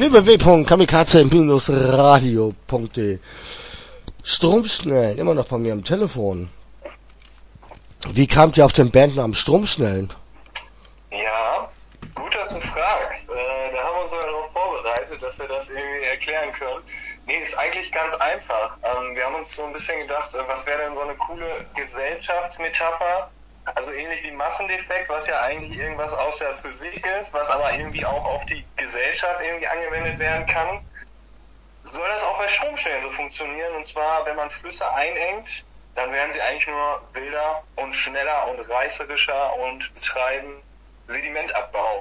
www.kamikaze-radio.de. Stromschnellen, immer noch bei mir am Telefon. Wie kamt ihr auf den Bandnamen Stromschnellen? Ja, gut, dass du fragst. Da haben wir uns sogar darauf vorbereitet, dass wir das irgendwie erklären können. Nee, ist eigentlich ganz einfach. Wir haben uns so ein bisschen gedacht, was wäre denn so eine coole Gesellschaftsmetapher? Also ähnlich wie Massendefekt, was ja eigentlich irgendwas aus der Physik ist, was aber irgendwie auch auf die Gesellschaft irgendwie angewendet werden kann. Soll das auch bei Stromschnellen so funktionieren? Und zwar, wenn man Flüsse einengt, dann werden sie eigentlich nur wilder und schneller und reißerischer und betreiben Sedimentabbau.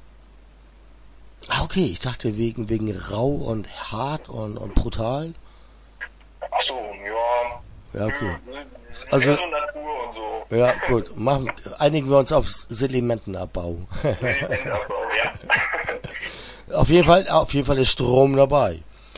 Ah, okay, ich dachte wegen rau und hart und brutal. Ach so, ja. Ja, okay. Also so Natur und so. Ja, gut. Einigen wir uns auf Sedimentenabbau. Sedimentabbau, ja. Auf jeden Fall ist Strom dabei.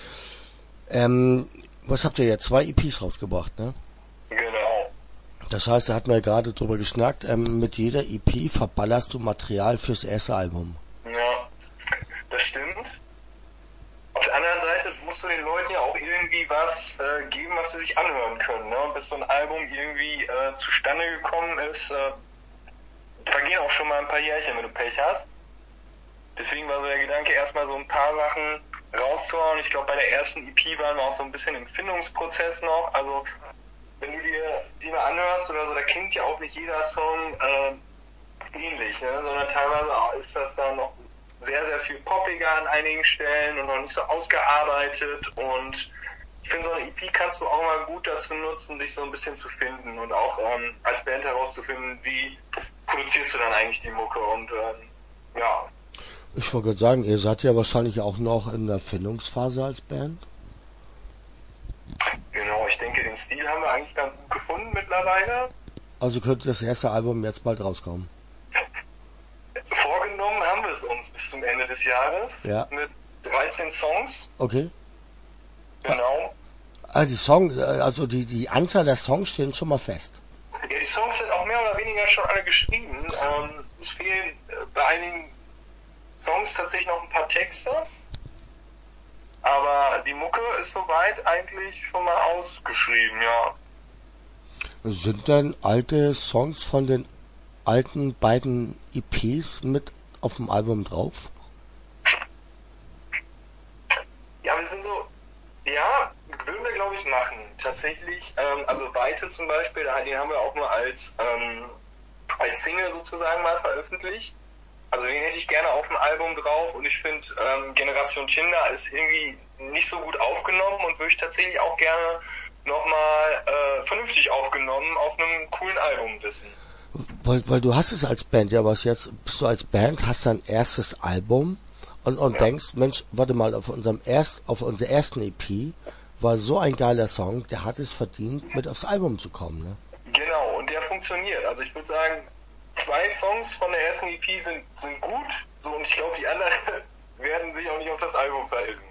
Was habt ihr jetzt? 2 EPs rausgebracht, ne? Genau. Das heißt, da hatten wir gerade drüber geschnackt, mit jeder EP verballerst du Material fürs erste Album. Ja, das stimmt. Auf der anderen Seite musst du den Leuten ja auch irgendwie was geben, was sie sich anhören können, ne? Und bis so ein Album irgendwie zustande gekommen ist, vergehen auch schon mal ein paar Jährchen, wenn du Pech hast. Deswegen war so der Gedanke, erstmal so ein paar Sachen rauszuhauen. Ich glaube, bei der ersten EP waren wir auch so ein bisschen im Findungsprozess noch. Also, wenn du dir die mal anhörst oder so, da klingt ja auch nicht jeder Song ähnlich, ne? Sondern teilweise ist das dann noch sehr, sehr viel poppiger an einigen Stellen und noch nicht so ausgearbeitet. Und ich finde, so eine EP kannst du auch mal gut dazu nutzen, dich so ein bisschen zu finden und auch als Band herauszufinden, wie produzierst du dann eigentlich die Mucke und ja. Ich wollte gerade sagen, ihr seid ja wahrscheinlich auch noch in der Findungsphase als Band. Genau, ich denke, den Stil haben wir eigentlich ganz gut gefunden mittlerweile. Also könnte das erste Album jetzt bald rauskommen. Vorgenommen haben wir es uns bis zum Ende des Jahres. Ja. Mit 13 Songs. Okay. Genau. Also die Anzahl der Songs stehen schon mal fest. Ja, die Songs sind auch mehr oder weniger schon alle geschrieben. Es fehlen bei einigen Songs tatsächlich noch ein paar Texte. Aber die Mucke ist soweit eigentlich schon mal ausgeschrieben, ja. Sind denn alte Songs von den alten beiden EPs mit auf dem Album drauf? Ja, wir sind so, ja, würden wir glaube ich machen. Tatsächlich, also Weite zum Beispiel, den haben wir auch nur als Single sozusagen mal veröffentlicht. Also den hätte ich gerne auf dem Album drauf und ich finde, Generation Tinder ist irgendwie nicht so gut aufgenommen und würde ich tatsächlich auch gerne nochmal vernünftig aufgenommen auf einem coolen Album wissen. Weil du hast es als Band, ja, was jetzt bist du als Band, hast dein erstes Album und ja. Denkst, Mensch, warte mal, auf unserer ersten EP war so ein geiler Song, der hat es verdient, mit aufs Album zu kommen, ne? Genau, und der funktioniert. Also ich würde sagen, 2 Songs von der ersten EP sind gut, so, und ich glaube, die anderen werden sich auch nicht auf das Album verirren.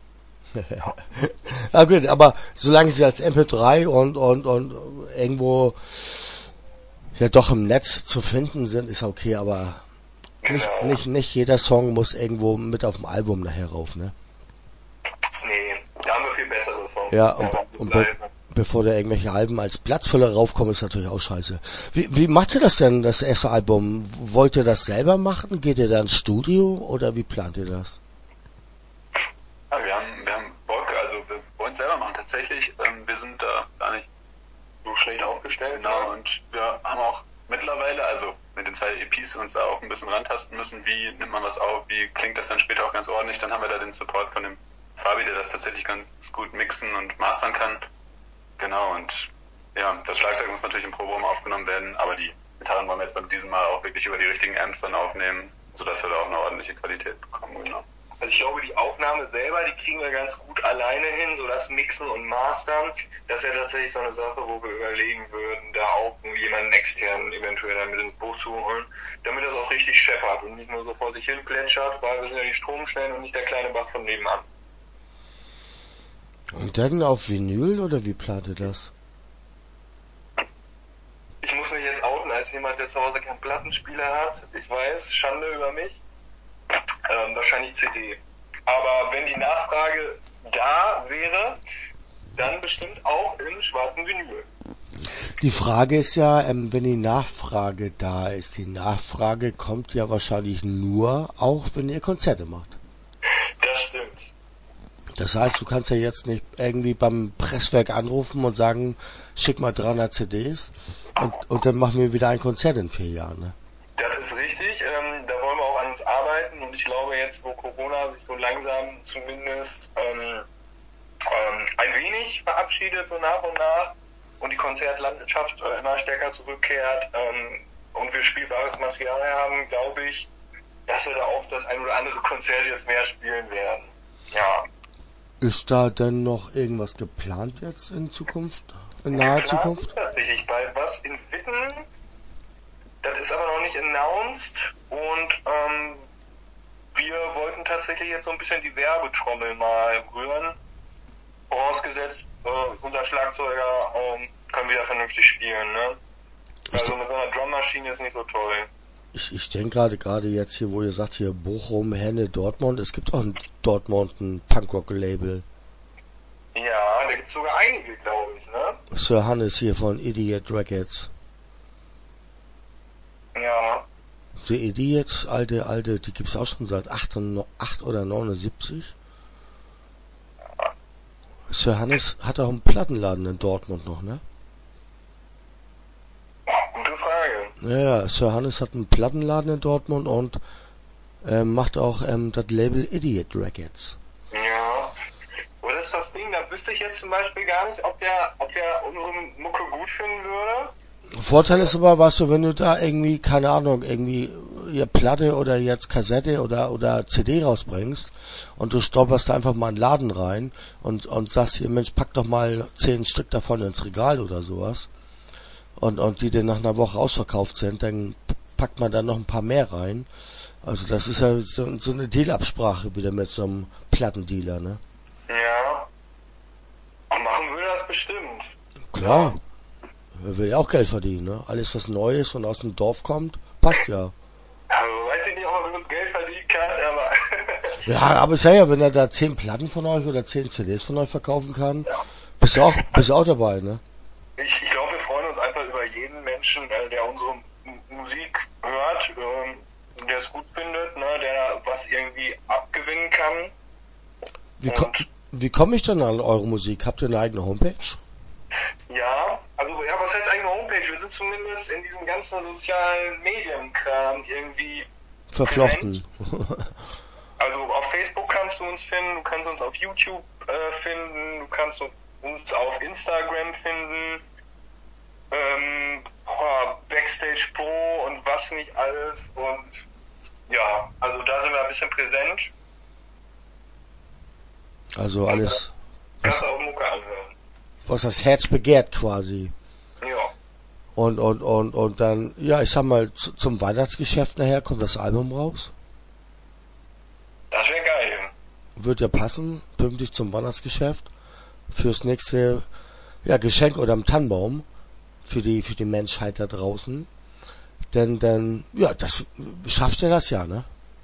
Ja gut, aber solange sie als MP3 und irgendwo ja doch im Netz zu finden sind, ist okay, aber Genau. nicht jeder Song muss irgendwo mit auf dem Album nachher rauf, ne? Nee, da haben wir viel bessere Songs. Ja, und bevor da irgendwelche Alben als Platzfüller raufkommen, ist natürlich auch scheiße. Wie macht ihr das denn, das erste Album? Wollt ihr das selber machen? Geht ihr da ins Studio oder wie plant ihr das? Ja, wir haben Bock, also wir wollen es selber machen tatsächlich. Wir sind da gar nicht so schlecht aufgestellt. Genau, und wir haben auch mittlerweile, also mit den 2 EPs uns da auch ein bisschen rantasten müssen, wie nimmt man was auf, wie klingt das dann später auch ganz ordentlich. Dann haben wir da den Support von dem Fabi, der das tatsächlich ganz gut mixen und mastern kann. Genau, und ja, das Schlagzeug muss natürlich im Proberaum aufgenommen werden, aber die Gitarren wollen wir jetzt beim diesem Mal auch wirklich über die richtigen Amps dann aufnehmen, sodass wir da auch eine ordentliche Qualität bekommen. Genau. Also ich glaube, die Aufnahme selber, die kriegen wir ganz gut alleine hin, so das Mixen und Mastern, das wäre tatsächlich so eine Sache, wo wir überlegen würden, da auch jemanden externen eventuell dann mit ins Boot zu holen, damit das auch richtig scheppert und nicht nur so vor sich hin plätschert, weil wir sind ja die Stromschnellen und nicht der kleine Bach von nebenan. Und dann auf Vinyl oder wie plant ihr das? Ich muss mich jetzt outen als jemand, der zu Hause keinen Plattenspieler hat. Ich weiß, Schande über mich. Wahrscheinlich CD. Aber wenn die Nachfrage da wäre, dann bestimmt auch im schwarzen Vinyl. Die Frage ist ja, wenn die Nachfrage da ist. Die Nachfrage kommt ja wahrscheinlich nur, auch wenn ihr Konzerte macht. Das stimmt. Das heißt, du kannst ja jetzt nicht irgendwie beim Presswerk anrufen und sagen, schick mal 300 CDs und dann machen wir wieder ein Konzert in 4 Jahren, ne? Das ist richtig, da wollen wir auch an uns arbeiten und ich glaube jetzt, wo Corona sich so langsam zumindest ein wenig verabschiedet, so nach und nach, und die Konzertlandschaft immer stärker zurückkehrt und wir spielbares Material haben, glaube ich, dass wir da auch das ein oder andere Konzert jetzt mehr spielen werden. Ja. Ist da denn noch irgendwas geplant jetzt in Zukunft, in naher Zukunft? Tatsächlich, bei was in Witten, das ist aber noch nicht announced und wir wollten tatsächlich jetzt so ein bisschen die Werbetrommel mal rühren, vorausgesetzt unser Schlagzeuger kann wieder vernünftig spielen, ne? Also mit so einer Drummaschine ist nicht so toll. Ich denke gerade jetzt hier, wo ihr sagt, hier Bochum, Henne, Dortmund, es gibt auch in Dortmund ein Punkrock-Label. Ja, da gibt's sogar einige, glaube ich, ne? Sir Hannes hier von Idiot Records. Ja. The Idiots, alte, die gibt's auch schon seit 8 oder 79. Sir Hannes hat auch einen Plattenladen in Dortmund noch, ne? Gute Frage. Ja, Sir Hannes hat einen Plattenladen in Dortmund und macht auch das Label Idiot Records. Ja. Aber das ist das Ding, da wüsste ich jetzt zum Beispiel gar nicht, ob der unsere Mucke gut finden würde. Vorteil ist aber, weißt du, wenn du da irgendwie, keine Ahnung, irgendwie ja, Platte oder jetzt Kassette oder CD rausbringst und du stolperst da einfach mal in den Laden rein und sagst hier, Mensch, pack doch mal 10 Stück davon ins Regal oder sowas und die dann nach einer Woche ausverkauft sind, dann packt man da noch ein paar mehr rein. Also das ist ja so eine Dealabsprache wieder mit so einem Plattendealer, ne? Ja. Und machen würde das bestimmt. Klar. Er will ja auch Geld verdienen, ne? Alles, was neu ist und aus dem Dorf kommt, passt ja. Also, weiß ich nicht, ob er mit uns Geld verdienen kann, aber... Ja, aber ist ja, wenn er da 10 Platten von euch oder 10 CDs von euch verkaufen kann, bist du auch dabei, ne? Ich glaube, wir freuen uns einfach über jeden Menschen, der unsere Musik hört, der es gut findet, ne, der was irgendwie abgewinnen kann. Wie komme ich denn an eure Musik? Habt ihr eine eigene Homepage? Ja, also ja, was heißt eigene Homepage? Wir sind zumindest in diesem ganzen sozialen Medienkram irgendwie verflochten. Also auf Facebook kannst du uns finden, du kannst uns auf YouTube finden, du kannst uns auf Instagram finden, Backstage Pro und was nicht alles, und ja, also da sind wir ein bisschen präsent. Also alles, Kannst du auch Mucke anhören. Was das Herz begehrt quasi. Ja. Und dann, ja, ich sag mal, zum Weihnachtsgeschäft nachher kommt das Album raus. Das wäre geil. Wird ja passen, pünktlich zum Weihnachtsgeschäft. Fürs nächste, ja, Geschenk unterm Tannenbaum. Für die Menschheit da draußen. Denn, ja, das, schafft ihr das ja, ne?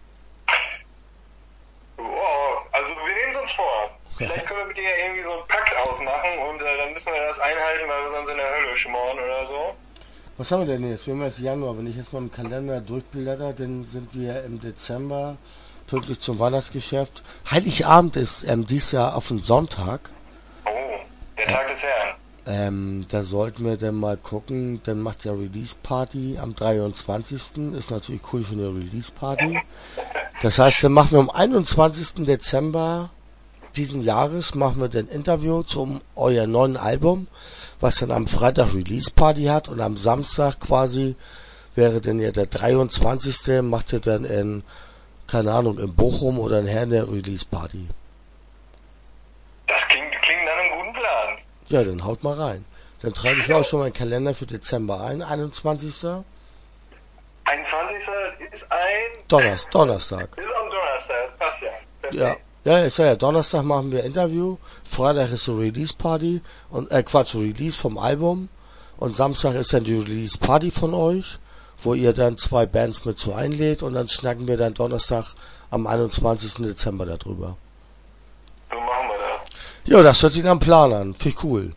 Oh, also wir nehmen es uns vor. Vielleicht können wir mit dir irgendwie so einen Pakt ausmachen und dann müssen wir das einhalten, weil wir sonst in der Hölle schmoren oder so. Was haben wir denn jetzt? Wir haben jetzt Januar. Wenn ich jetzt mal im Kalender durchblätter, dann sind wir im Dezember, pünktlich zum Weihnachtsgeschäft. Heiligabend ist dies Jahr auf den Sonntag. Oh, der Tag des Herrn. Da sollten wir dann mal gucken. Dann macht ja Release-Party am 23. Ist natürlich cool für eine Release-Party. Das heißt, dann machen wir am 21. Dezember diesen Jahres machen wir ein Interview zum euer neuen Album, was dann am Freitag Release-Party hat, und am Samstag quasi wäre dann ja der 23. macht ihr dann in, keine Ahnung, in Bochum oder in Herne Release-Party. Das klingt nach einem guten Plan. Ja, dann haut mal rein. Dann trage ich auch schon meinen Kalender für Dezember ein, 21. 21. ist ein... Donnerstag. Ist am Donnerstag, das passt ja. Perfekt. Ja. Ja, ist ja, Donnerstag machen wir Interview, Freitag ist so Release-Party und, Release vom Album, und Samstag ist dann die Release-Party von euch, wo ihr dann 2 Bands mit zu einlädt, und dann schnacken wir dann Donnerstag am 21. Dezember darüber. So machen wir das. Ja, das hört sich nach einem Plan an. Finde ich cool.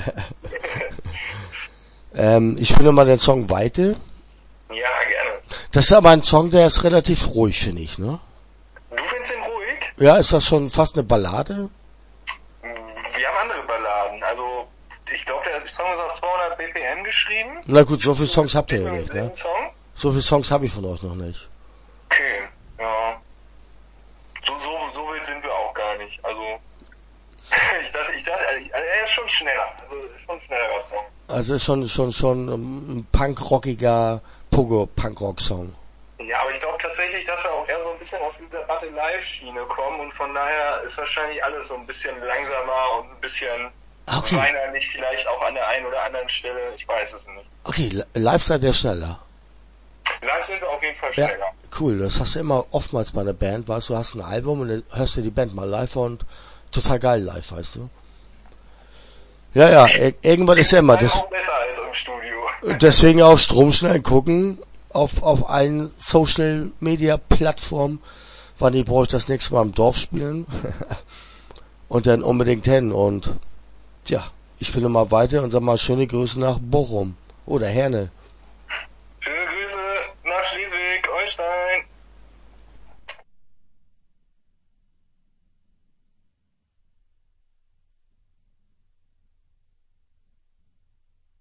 Ich spiele mal den Song Weite. Ja, gerne. Das ist aber ein Song, der ist relativ ruhig, finde ich, ne? Du findest ihn ruhig? Ja, ist das schon fast eine Ballade? Wir haben andere Balladen. Also, ich glaube, der Song ist auf 200 BPM geschrieben. Na gut, so viele Songs habt ihr ja nicht, ne? Song? So viele Songs habe ich von euch noch nicht. Okay, ja. So wild sind wir auch gar nicht. Also, ich dachte, also er ist schon schneller. Also, ist schon ein schnellerer Song. Also ist schon ein punkrockiger Pogo-Punkrock-Song. Ja, aber ich glaube tatsächlich, dass wir auch eher so ein bisschen aus dieser Battle-Live-Schiene kommen und von daher ist wahrscheinlich alles so ein bisschen langsamer und ein bisschen weinerlich vielleicht auch an der einen oder anderen Stelle. Ich weiß es nicht. Okay, live seid ihr schneller. Live sind wir auf jeden Fall schneller. Ja, cool. Das hast du immer oftmals bei einer Band, weißt du, hast ein Album und dann hörst du die Band mal live und total geil live, weißt du. Ja, irgendwann ist ja immer das. Auch besser als im Studio. Deswegen auch stromschnell gucken auf allen Social Media Plattformen, wann ich brauche ich das nächste Mal im Dorf spielen und dann unbedingt hin und tja, ich spiele mal weiter und sag mal schöne Grüße nach Bochum oder Herne.